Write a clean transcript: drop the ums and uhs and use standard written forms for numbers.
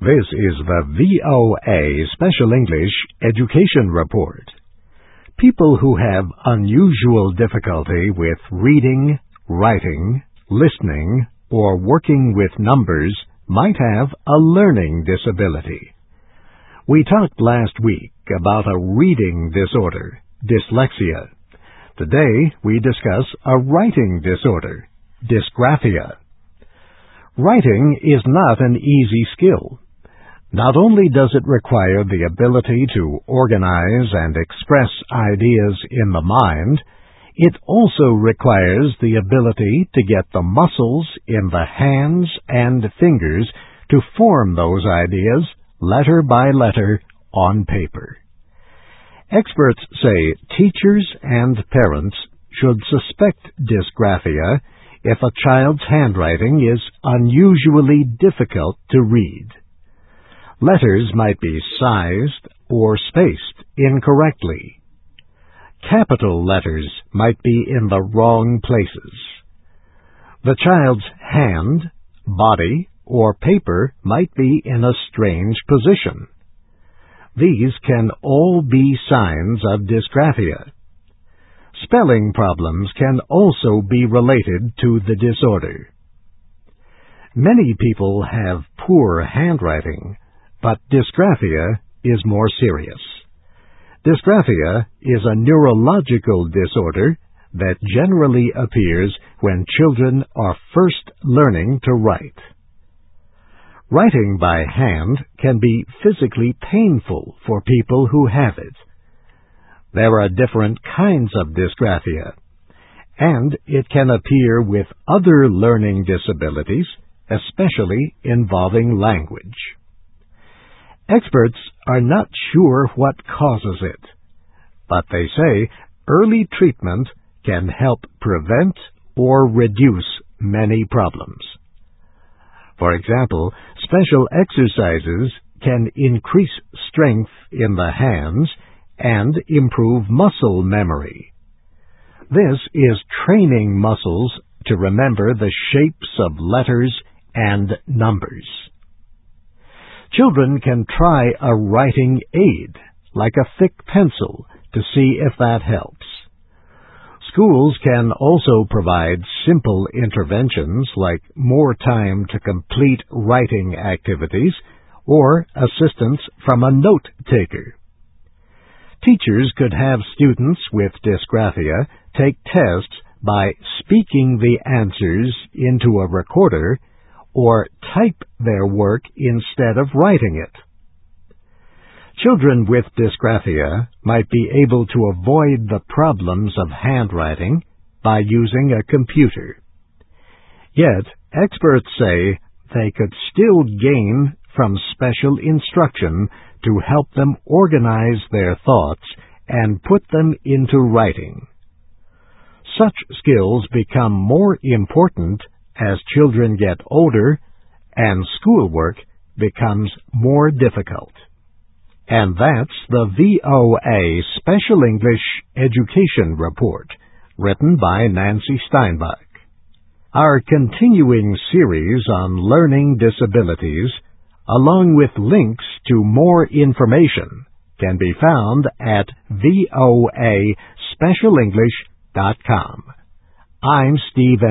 This is the VOA Special English Education Report. People who have unusual difficulty with reading, writing, listening, or working with numbers might have a learning disability. We talked last week about a reading disorder, dyslexia. Today we discuss a writing disorder, dysgraphia. Writing is not an easy skill. Not only does it require the ability to organize and express ideas in the mind, it also requires the ability to get the muscles in the hands and fingers to form those ideas letter by letter on paper. Experts say teachers and parents should suspect dysgraphia if a child's handwriting is unusually difficult to read. Letters might be sized or spaced incorrectly. Capital letters might be in the wrong places. The child's hand, body, or paper might be in a strange position. These can all be signs of dysgraphia. Spelling problems can also be related to the disorder. Many people have poor handwriting, but dysgraphia is more serious. Dysgraphia is a neurological disorder that generally appears when children are first learning to write. Writing by hand can be physically painful for people who have it. There are different kinds of dysgraphia, and it can appear with other learning disabilities, especially involving language. Experts are not sure what causes it, but they say early treatment can help prevent or reduce many problems. For example, special exercises can increase strength in the hands and improve muscle memory. This is training muscles to remember the shapes of letters and numbers. Children can try a writing aid, like a thick pencil, to see if that helps. Schools can also provide simple interventions like more time to complete writing activities or assistance from a note-taker. Teachers could have students with dysgraphia take tests by speaking the answers into a recorder or type their work instead of writing it. Children with dysgraphia might be able to avoid the problems of handwriting by using a computer. Yet, experts say they could still gain from special instruction to help them organize their thoughts and put them into writing. Such skills become more important as children get older and schoolwork becomes more difficult. And that's the VOA Special English Education Report, written by Nancy Steinbach. Our continuing series on learning disabilities, along with links to more information, can be found at voaspecialenglish.com. I'm Steve